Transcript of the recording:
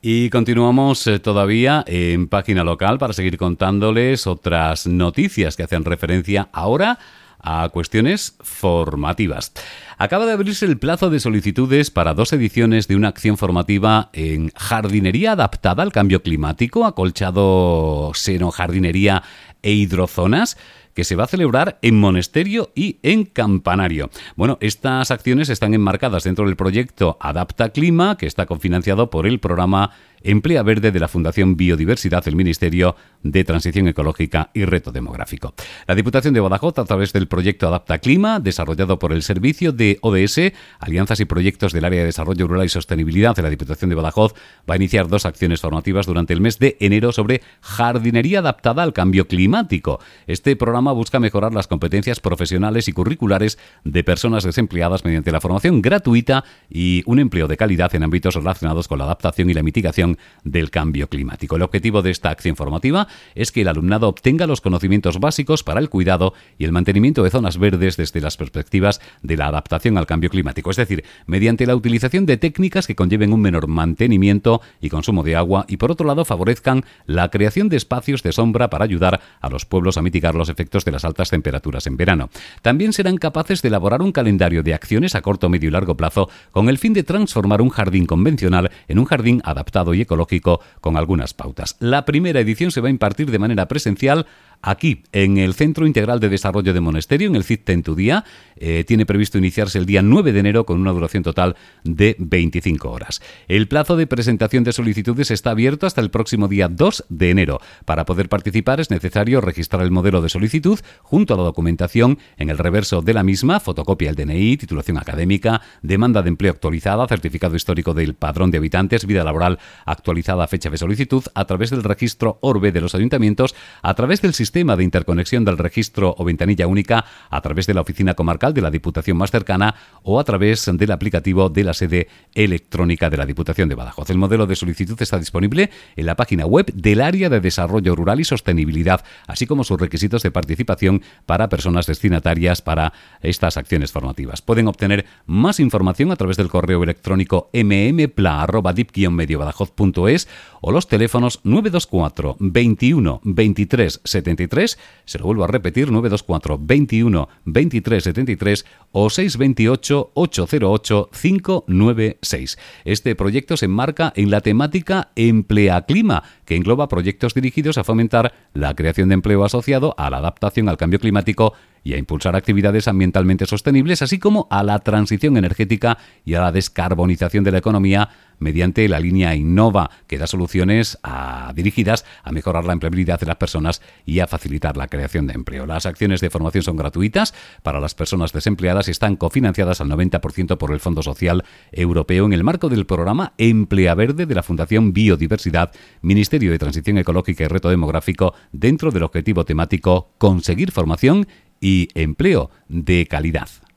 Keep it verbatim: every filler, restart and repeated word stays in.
Y continuamos eh, todavía en Página Local para seguir contándoles otras noticias que hacen referencia ahora a cuestiones formativas. Acaba de abrirse el plazo de solicitudes para dos ediciones de una acción formativa en jardinería adaptada al cambio climático, acolchado, senojardinería e hidrozonas, que se va a celebrar en Monesterio y en Campanario. Bueno, estas acciones están enmarcadas dentro del proyecto Adapta Clima, que está cofinanciado por el programa Emplea Verde de la Fundación Biodiversidad del Ministerio de Transición Ecológica y Reto Demográfico. La Diputación de Badajoz, a través del proyecto Adapta Clima, desarrollado por el Servicio de O D S, Alianzas y Proyectos del Área de Desarrollo Rural y Sostenibilidad de la Diputación de Badajoz, va a iniciar dos acciones formativas durante el mes de enero sobre jardinería adaptada al cambio climático. Este programa busca mejorar las competencias profesionales y curriculares de personas desempleadas mediante la formación gratuita y un empleo de calidad en ámbitos relacionados con la adaptación y la mitigación del cambio climático. El objetivo de esta acción formativa es que el alumnado obtenga los conocimientos básicos para el cuidado y el mantenimiento de zonas verdes desde las perspectivas de la adaptación al cambio climático, es decir, mediante la utilización de técnicas que conlleven un menor mantenimiento y consumo de agua y, por otro lado, favorezcan la creación de espacios de sombra para ayudar a los pueblos a mitigar los efectos de las altas temperaturas en verano. También serán capaces de elaborar un calendario de acciones a corto, medio y largo plazo con el fin de transformar un jardín convencional en un jardín adaptado y ecológico con algunas pautas. La primera edición se va a impartir de manera presencial aquí, en el Centro Integral de Desarrollo de Monesterio, en el C I T en tu día. Eh, tiene previsto iniciarse el día nueve de enero con una duración total de veinticinco horas. El plazo de presentación de solicitudes está abierto hasta el próximo día dos de enero. Para poder participar es necesario registrar el modelo de solicitud junto a la documentación en el reverso de la misma, fotocopia del D N I, titulación académica, demanda de empleo actualizada, certificado histórico del padrón de habitantes, vida laboral actualizada, fecha de solicitud, a través del registro Orbe de los ayuntamientos, a través del sistema Sistema de interconexión del registro o ventanilla única, a través de la oficina comarcal de la Diputación más cercana o a través del aplicativo de la sede electrónica de la Diputación de Badajoz. El modelo de solicitud está disponible en la página web del Área de Desarrollo Rural y Sostenibilidad, así como sus requisitos de participación para personas destinatarias para estas acciones formativas. Pueden obtener más información a través del correo electrónico eme eme p l a arroba dip guion medio badajoz punto es o los teléfonos nueve dos cuatro veintiuno veintitrés setenta y tres, se lo vuelvo a repetir, nueve dos cuatro veintiuno veintitrés setenta y tres o seis dos ocho ocho cero ocho cinco nueve seis. Este proyecto se enmarca en la temática Emplea Clima, que engloba proyectos dirigidos a fomentar la creación de empleo asociado a la adaptación al cambio climático y a impulsar actividades ambientalmente sostenibles, así como a la transición energética y a la descarbonización de la economía mediante la línea Innova, que da soluciones a, dirigidas a mejorar la empleabilidad de las personas y a facilitar la creación de empleo. Las acciones de formación son gratuitas para las personas desempleadas y están cofinanciadas al noventa por ciento por el Fondo Social Europeo en el marco del programa Emplea Verde de la Fundación Biodiversidad, Ministerio de Transición Ecológica y Reto Demográfico, dentro del objetivo temático Conseguir formación y empleo de calidad.